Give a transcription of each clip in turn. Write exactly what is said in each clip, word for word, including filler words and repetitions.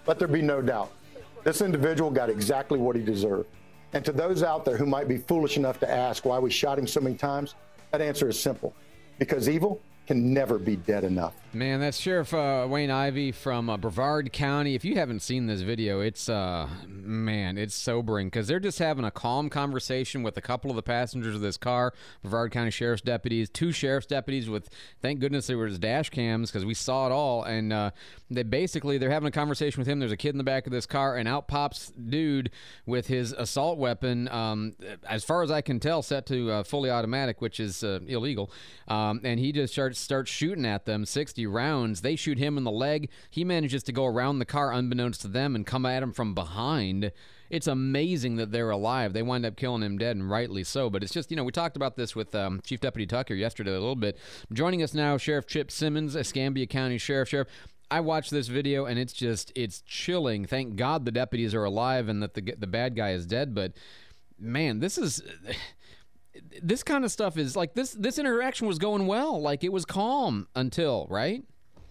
Let there be no doubt. This individual got exactly what he deserved. And to those out there who might be foolish enough to ask why we shot him so many times, that answer is simple. Because evil can never be dead enough. Man, that's Sheriff uh, Wayne Ivey from uh, Brevard County. If you haven't seen this video, it's, uh, man, it's sobering because they're just having a calm conversation with a couple of the passengers of this car, Brevard County Sheriff's deputies, two Sheriff's deputies with, thank goodness there was dash cams because we saw it all, and uh, they basically, they're having a conversation with him. There's a kid in the back of this car, and out pops dude with his assault weapon, um, as far as I can tell, set to uh, fully automatic, which is uh, illegal, um, and he just starts, starts shooting at them, sixty rounds. They shoot him in the leg. He manages to go around the car unbeknownst to them and come at him from behind. It's amazing that they're alive. They wind up killing him dead, and rightly so. But it's just, you know, we talked about this with um, Chief Deputy Tucker yesterday a little bit. Joining us now, Sheriff Chip Simmons, Escambia County Sheriff. Sheriff, I watched this video, and it's just, it's chilling. Thank God the deputies are alive and that the the bad guy is dead. But, man, this is... This kind of stuff is like this. This interaction was going well. Like it was calm until, right?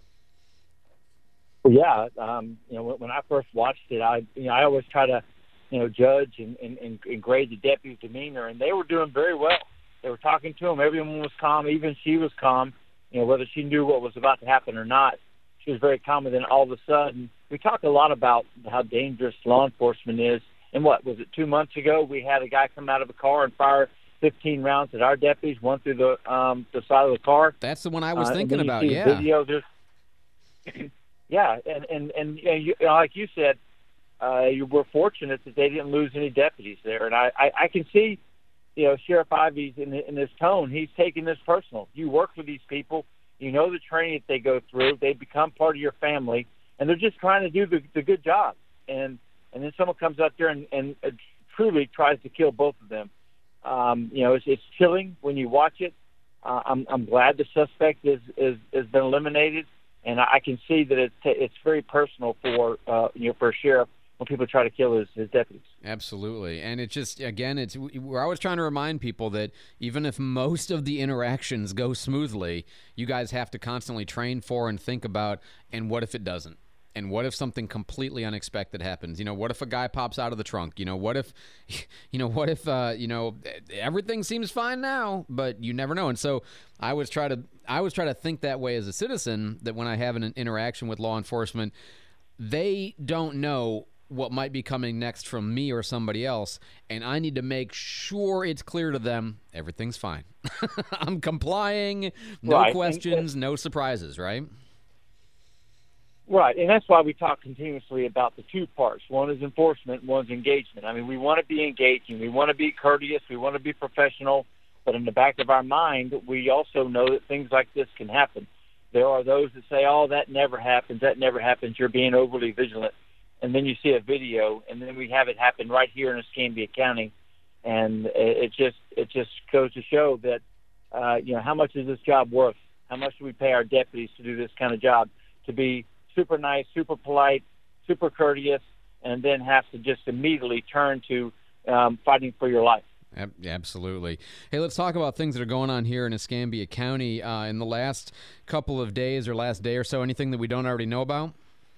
Well, yeah. Um, you know, when, when I first watched it, I, you know, I always try to, you know, judge and, and, and grade the deputy's demeanor, and they were doing very well. They were talking to him. Everyone was calm. Even she was calm. You know, whether she knew what was about to happen or not, she was very calm. And then all of a sudden, we talk a lot about how dangerous law enforcement is. And what was it? Two months ago, we had a guy come out of a car and fire fifteen rounds at our deputies, one through the um, the side of the car. That's the one I was uh, thinking about. The yeah. Video, yeah, and and and you know, you, like you said, uh, you were fortunate that they didn't lose any deputies there. And I, I, I can see, you know, Sheriff Ivey's in, in his tone. He's taking this personal. You work with these people. You know the training that they go through. They become part of your family, and they're just trying to do the, the good job. And and then someone comes out there and, and uh, truly tries to kill both of them. Um, you know, it's, it's chilling when you watch it. Uh, I'm, I'm glad the suspect is, is, has been eliminated, and I, I can see that it's, it's very personal for, uh, you know, for a sheriff when people try to kill his, his deputies. Absolutely. And it's just, again, it's we're always trying to remind people that even if most of the interactions go smoothly, you guys have to constantly train for and think about, and what if it doesn't? And what if something completely unexpected happens? You know, what if a guy pops out of the trunk? You know, what if, you know, what if, uh, you know, everything seems fine now, but you never know. And so I always try to, I always try to think that way as a citizen, that when I have an interaction with law enforcement, they don't know what might be coming next from me or somebody else, and I need to make sure it's clear to them everything's fine. I'm complying, no right. questions, and, no surprises, right? Right, and that's why we talk continuously about the two parts. One is enforcement, one's engagement. I mean, we want to be engaging. We want to be courteous. We want to be professional. But in the back of our mind, we also know that things like this can happen. There are those that say, oh, that never happens, that never happens. You're being overly vigilant. And then you see a video, and then we have it happen right here in Escambia County. And it just it just goes to show that, uh, you know, how much is this job worth? How much do we pay our deputies to do this kind of job, to be super nice, super polite, super courteous, and then have to just immediately turn to um, fighting for your life. Absolutely. Hey, let's talk about things that are going on here in Escambia County uh, in the last couple of days or last day or so. Anything that we don't already know about?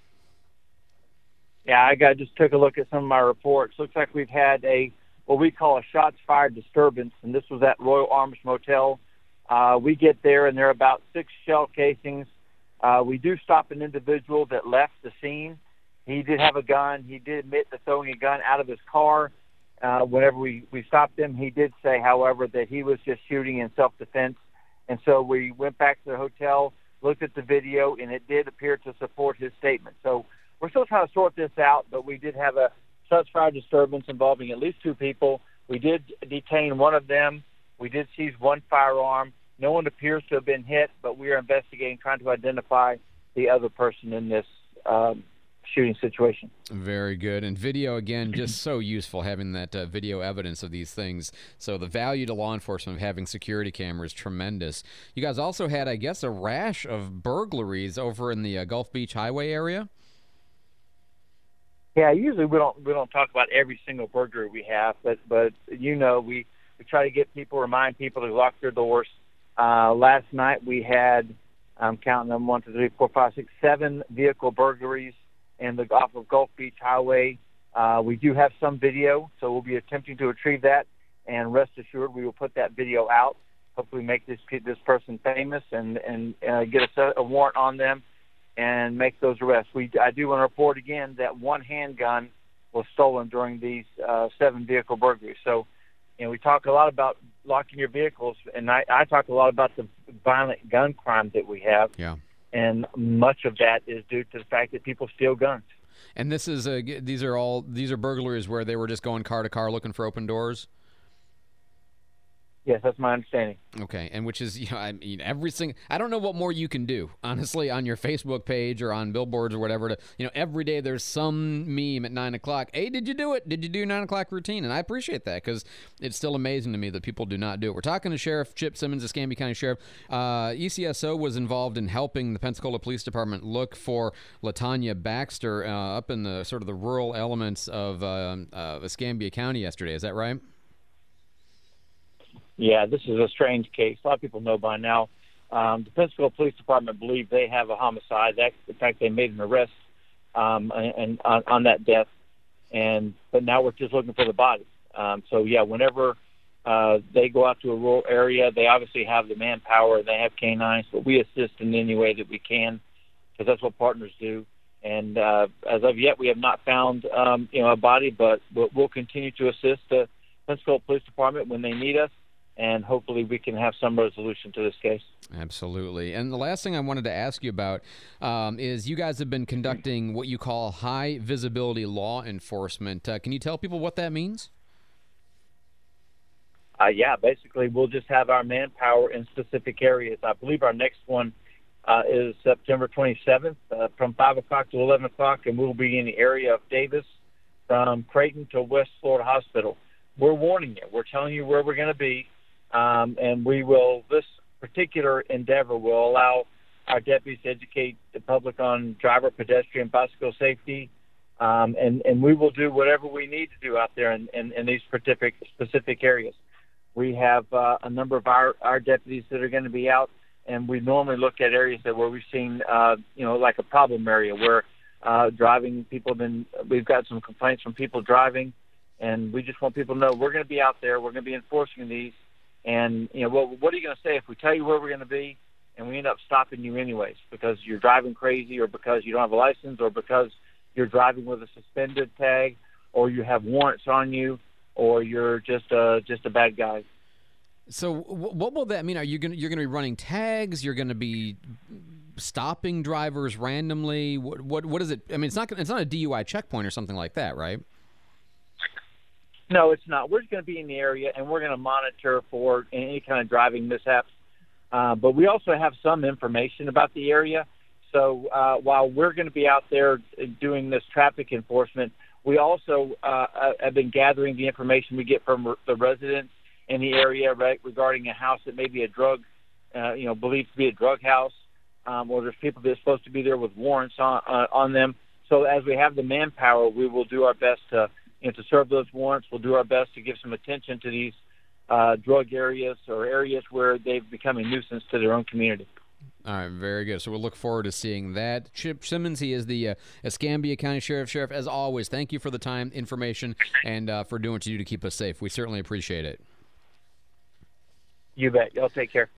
Yeah, I got just took a look at some of my reports. Looks like we've had a what we call a shots fired disturbance, and this was at Royal Arms Motel. Uh, we get there, and there are about six shell casings. Uh, we do stop an individual that left the scene. He did have a gun. He did admit to throwing a gun out of his car. Uh, whenever we, we stopped him, he did say, however, that he was just shooting in self-defense. And so we went back to the hotel, looked at the video, and it did appear to support his statement. So we're still trying to sort this out, but we did have a shots fired disturbance involving at least two people. We did detain one of them. We did seize one firearm. No one appears to have been hit, but we are investigating, trying to identify the other person in this um, shooting situation. Very good. And video, again, just so useful, having that uh, video evidence of these things. So the value to law enforcement of having security cameras, tremendous. You guys also had, I guess, a rash of burglaries over in the uh, Gulf Beach Highway area? Yeah, usually we don't we don't talk about every single burglary we have, but, but you know, we, we try to get people, remind people to lock their doors. Uh, last night we had, I'm counting them, one, two, three, four, five, six, seven vehicle burglaries. and the off of Gulf Beach Highway. Uh, we do have some video, so we'll be attempting to retrieve that. And rest assured, we will put that video out. Hopefully, make this this person famous and and uh, get a, a warrant on them and make those arrests. We I do want to report again that one handgun was stolen during these uh, seven vehicle burglaries. So, you know, we talk a lot about locking your vehicles, and I, I talk a lot about the violent gun crime that we have. Yeah. And much of that is due to the fact that people steal guns. And this is a, these are all these are burglaries where they were just going car to car looking for open doors. Yes, that's my understanding. Okay, and which is, you know, I mean, every single, I don't know what more you can do, honestly, on your Facebook page or on billboards or whatever. To, you know, every day there's some meme at nine o'clock. Hey, did you do it? Did you do nine o'clock routine? And I appreciate that because it's still amazing to me that people do not do it. We're talking to Sheriff Chip Simmons, the Escambia County Sheriff. Uh, E C S O was involved in helping the Pensacola Police Department look for LaTanya Baxter uh, up in the sort of the rural elements of uh, uh, Escambia County yesterday. Is that right? Yeah, this is a strange case. A lot of people know by now. Um, the Pensacola Police Department believe they have a homicide. That, in fact, they made an arrest um, and, and on, on that death, and but now we're just looking for the body. Um, so yeah, whenever uh, they go out to a rural area, they obviously have the manpower and they have canines, but we assist in any way that we can because that's what partners do. And uh, as of yet, we have not found um, you know a body, but we'll, we'll continue to assist the Pensacola Police Department when they need us. And hopefully we can have some resolution to this case. Absolutely. And the last thing I wanted to ask you about um, is you guys have been conducting what you call high visibility law enforcement. Uh, can you tell people what that means? Uh, yeah, basically we'll just have our manpower in specific areas. I believe our next one uh, is September twenty-seventh uh, from five o'clock to eleven o'clock, and we'll be in the area of Davis from Creighton to West Florida Hospital. We're warning you. We're telling you where we're going to be. Um, and we will, this particular endeavor will allow our deputies to educate the public on driver, pedestrian, bicycle safety, um, and, and we will do whatever we need to do out there in, in, in these specific, specific areas. We have uh, a number of our, our deputies that are going to be out, and we normally look at areas that where we've seen, uh, you know, like a problem area where uh, driving people have been, we've got some complaints from people driving, and we just want people to know we're going to be out there, we're going to be enforcing these. And, you know, what, what are you going to say if we tell you where we're going to be and we end up stopping you anyways because you're driving crazy or because you don't have a license or because you're driving with a suspended tag or you have warrants on you or you're just uh, just a bad guy? So what will that mean? Are you going to, you're going to be running tags? You're going to be stopping drivers randomly? What, what what is it? I mean, it's not it's not a D U I checkpoint or something like that, right? No, it's not. We're just going to be in the area, and we're going to monitor for any kind of driving mishaps. Uh, but we also have some information about the area. So uh, while we're going to be out there doing this traffic enforcement, we also uh, have been gathering the information we get from the residents in the area, right, regarding a house that may be a drug, uh, you know, believed to be a drug house, um, or there's people that are supposed to be there with warrants on, uh, on them. So as we have the manpower, we will do our best to You know, to serve those warrants. We'll do our best to give some attention to these uh, drug areas or areas where they've become a nuisance to their own community. All right, very good. So we'll look forward to seeing that. Chip Simmons, he is the uh, Escambia County Sheriff. Sheriff, as always, thank you for the time, information, and uh, for doing what you do to keep us safe. We certainly appreciate it. You bet. Y'all take care.